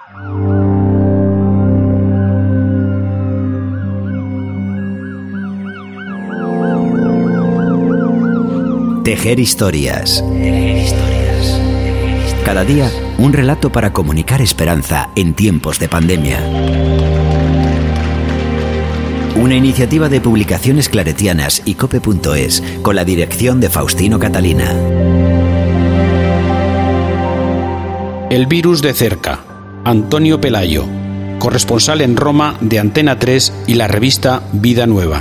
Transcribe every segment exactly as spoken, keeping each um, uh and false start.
Tejer historias. Cada día, un relato para comunicar esperanza en tiempos de pandemia. Una iniciativa de Publicaciones Claretianas y cope punto es, con la dirección de Faustino Catalina. El virus de cerca. Antonio Pelayo, corresponsal en Roma de Antena tres y la revista Vida Nueva.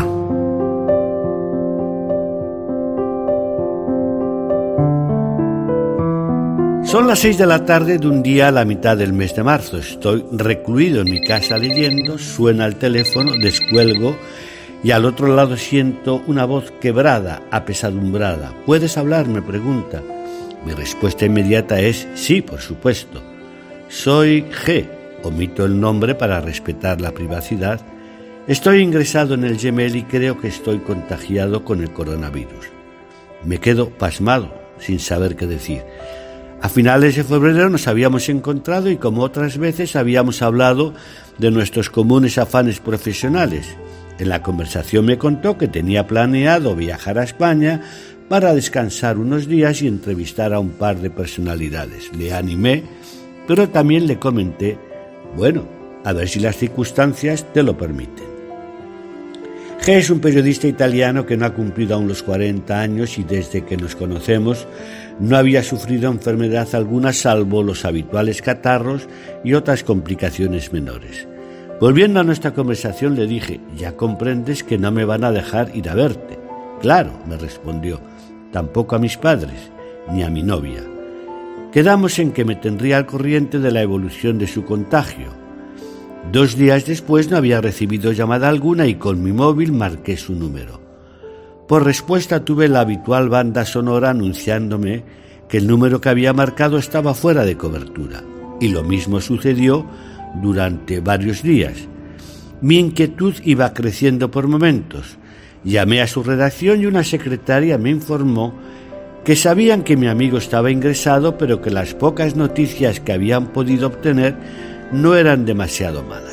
Son las seis de la tarde de un día a la mitad del mes de marzo. Estoy recluido en mi casa leyendo, suena el teléfono, descuelgo y al otro lado siento una voz quebrada, apesadumbrada. ¿Puedes hablar?, me pregunta. Mi respuesta inmediata es sí, por supuesto. Soy G. Omito el nombre para respetar la privacidad. Estoy ingresado en el Gemelli y creo que estoy contagiado con el coronavirus. Me quedo pasmado, sin saber qué decir. A finales de febrero nos habíamos encontrado y, como otras veces, habíamos hablado de nuestros comunes afanes profesionales. En la conversación me contó que tenía planeado viajar a España para descansar unos días y entrevistar a un par de personalidades. Le animé, pero también le comenté, bueno, a ver si las circunstancias te lo permiten. G es un periodista italiano que no ha cumplido aún los cuarenta años y desde que nos conocemos no había sufrido enfermedad alguna salvo los habituales catarros y otras complicaciones menores. Volviendo a nuestra conversación le dije, ya comprendes que no me van a dejar ir a verte. Claro, me respondió, tampoco a mis padres, ni a mi novia. Quedamos en que me tendría al corriente de la evolución de su contagio. Dos días después no había recibido llamada alguna y con mi móvil marqué su número. Por respuesta tuve la habitual banda sonora anunciándome que el número que había marcado estaba fuera de cobertura. Y lo mismo sucedió durante varios días. Mi inquietud iba creciendo por momentos. Llamé a su redacción y una secretaria me informó que sabían que mi amigo estaba ingresado, pero que las pocas noticias que habían podido obtener no eran demasiado malas.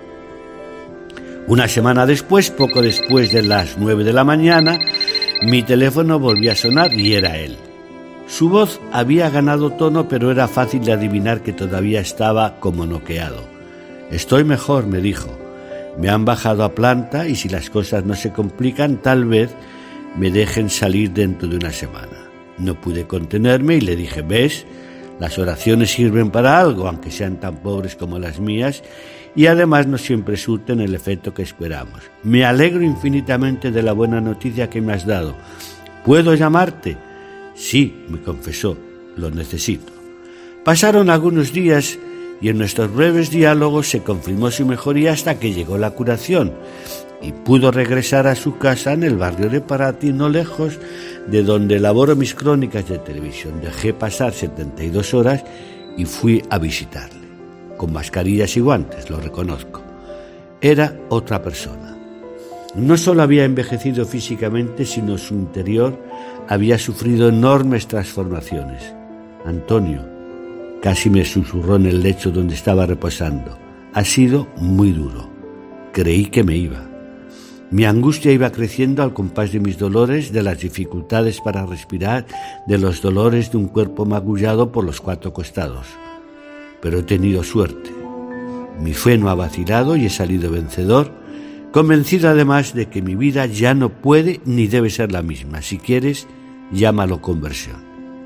Una semana después, poco después de las nueve de la mañana, mi teléfono volvió a sonar y era él. Su voz había ganado tono, pero era fácil de adivinar que todavía estaba como noqueado. Estoy mejor, me dijo. Me han bajado a planta y si las cosas no se complican, tal vez me dejen salir dentro de una semana. No pude contenerme y le dije, ¿ves? Las oraciones sirven para algo, aunque sean tan pobres como las mías, y además no siempre surten el efecto que esperamos. Me alegro infinitamente de la buena noticia que me has dado. ¿Puedo llamarte? Sí, me confesó, lo necesito. Pasaron algunos días y en nuestros breves diálogos se confirmó su mejoría hasta que llegó la curación y pudo regresar a su casa en el barrio de Parati, no lejos de donde elaboro mis crónicas de televisión. Dejé pasar setenta y dos horas y fui a visitarle, con mascarillas y guantes, lo reconozco. Era otra persona. No solo había envejecido físicamente, sino su interior había sufrido enormes transformaciones. Antonio, casi me susurró en el lecho donde estaba reposando, ha sido muy duro. Creí que me iba. Mi angustia iba creciendo al compás de mis dolores, de las dificultades para respirar, de los dolores de un cuerpo magullado por los cuatro costados. Pero he tenido suerte. Mi fe no ha vacilado y he salido vencedor, convencido además de que mi vida ya no puede ni debe ser la misma. Si quieres, llámalo conversión.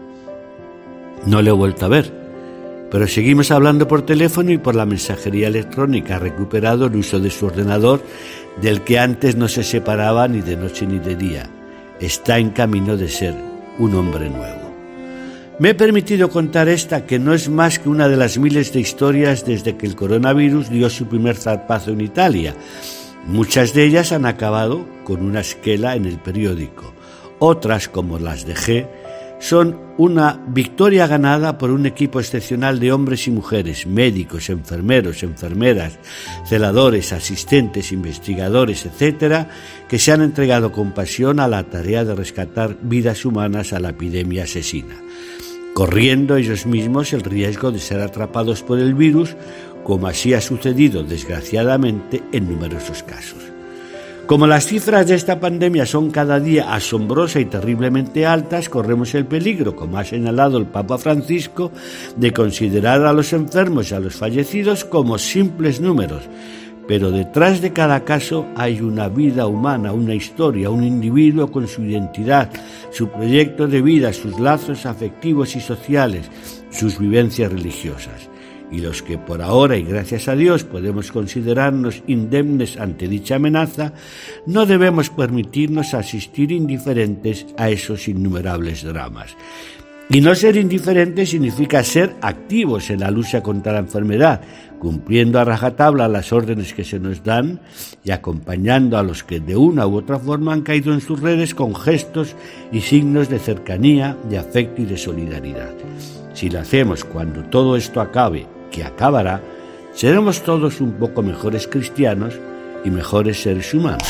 No le he vuelto a ver, pero seguimos hablando por teléfono y por la mensajería electrónica. Ha recuperado el uso de su ordenador, del que antes no se separaba ni de noche ni de día. Está en camino de ser un hombre nuevo. Me he permitido contar esta, que no es más que una de las miles de historias desde que el coronavirus dio su primer zarpazo en Italia. Muchas de ellas han acabado con una esquela en el periódico. Otras, como las de G, son una victoria ganada por un equipo excepcional de hombres y mujeres, médicos, enfermeros, enfermeras, celadores, asistentes, investigadores, etcétera, que se han entregado con pasión a la tarea de rescatar vidas humanas a la epidemia asesina, corriendo ellos mismos el riesgo de ser atrapados por el virus como así ha sucedido desgraciadamente en numerosos casos. Como las cifras de esta pandemia son cada día asombrosa y terriblemente altas, corremos el peligro, como ha señalado el Papa Francisco, de considerar a los enfermos y a los fallecidos como simples números. Pero detrás de cada caso hay una vida humana, una historia, un individuo con su identidad, su proyecto de vida, sus lazos afectivos y sociales, sus vivencias religiosas. Y los que por ahora, y gracias a Dios, podemos considerarnos indemnes ante dicha amenaza, no debemos permitirnos asistir indiferentes a esos innumerables dramas. Y no ser indiferentes significa ser activos en la lucha contra la enfermedad, cumpliendo a rajatabla las órdenes que se nos dan y acompañando a los que de una u otra forma han caído en sus redes con gestos y signos de cercanía, de afecto y de solidaridad. Si lo hacemos cuando todo esto acabe, que acabará, seremos todos un poco mejores cristianos y mejores seres humanos.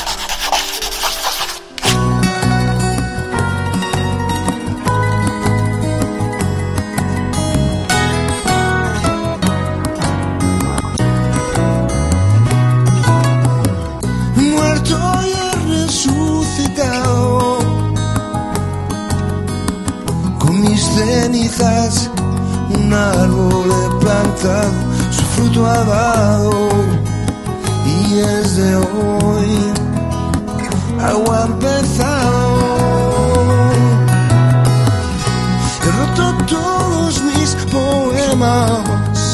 Muerto y he resucitado, con mis cenizas un árbol he plantado, su fruto ha dado, y desde hoy algo ha empezado. He roto todos mis poemas,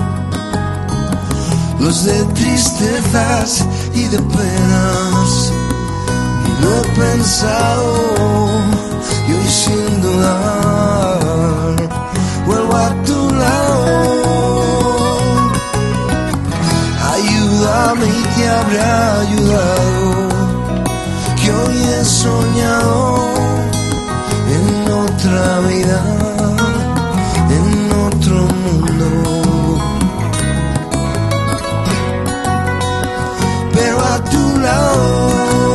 los de tristezas y de penas, y lo he pensado, y hoy sin dudar vuelvo a tu lado. Ayúdame y te habré ayudado, que hoy he soñado en otra vida, en otro mundo, pero a tu lado.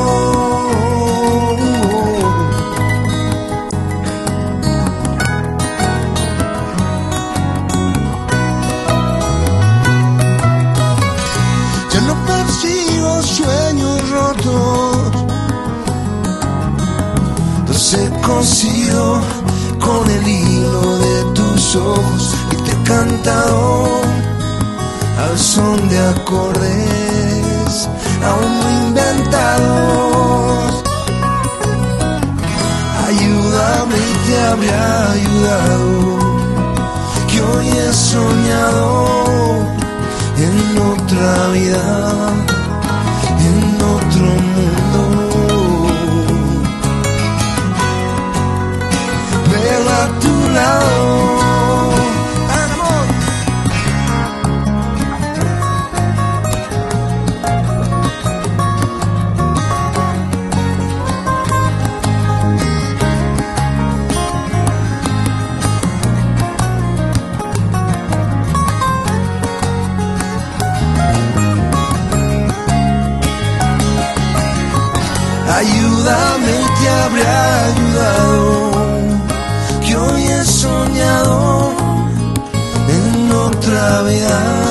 Sueños rotos, los he cosido con el hilo de tus ojos y te he cantado al son de acordes aún no inventados. Ayúdame y te habré ayudado, que hoy he soñado en otra vida, en otro mundo, pero a tu lado. Ayúdame y te habré ayudado, que hoy he soñado en otra vida.